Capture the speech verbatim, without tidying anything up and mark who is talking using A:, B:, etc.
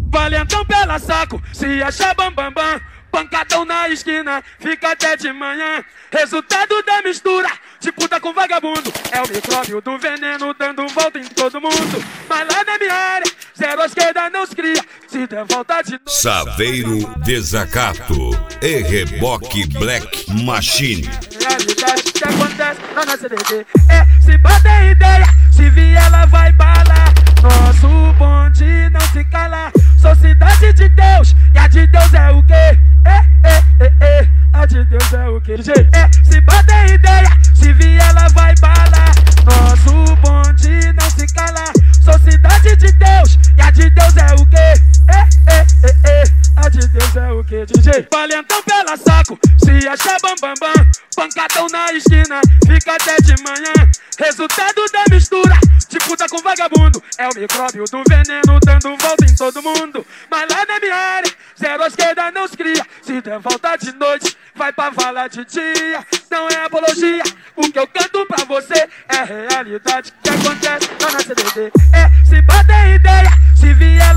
A: Valentão pela saco, se achar bambambam, bam, bam. Pancadão na esquina, fica até de manhã. Resultado da mistura de puta com vagabundo é o micróbio do veneno dando volta em todo mundo. Mas lá na minha área, zero à esquerda não se cria. Se der volta de novo,
B: Saveiro Desacato e Reboque Black Machine.
A: Realidade que acontece lá na C D D é, se bater ideia, se vier ela vai balar. Nosso bonde não se cala. Sou cidade de Deus, e a de Deus é o quê? É, é, é, é, a de Deus é o quê? É, se bater ideia, se vier ela vai balar. Nosso bonde não se cala. Sou cidade de Deus, e a de Deus é o quê? É, é, é, é, a de Deus é o quê? D J Valentão pela saco, se achar bambambam, bam, bam. Pancadão na esquina, fica até de manhã. Resultado da mistura de puta com vagabundo é o micróbio do veneno dando volta em todo mundo. Mas lá na minha área, zero à esquerda não se cria. Se der volta de noite, vai pra vala de dia. Não é apologia, o que eu canto pra você é realidade que acontece lá na C D D. É, se bater ideia, se vier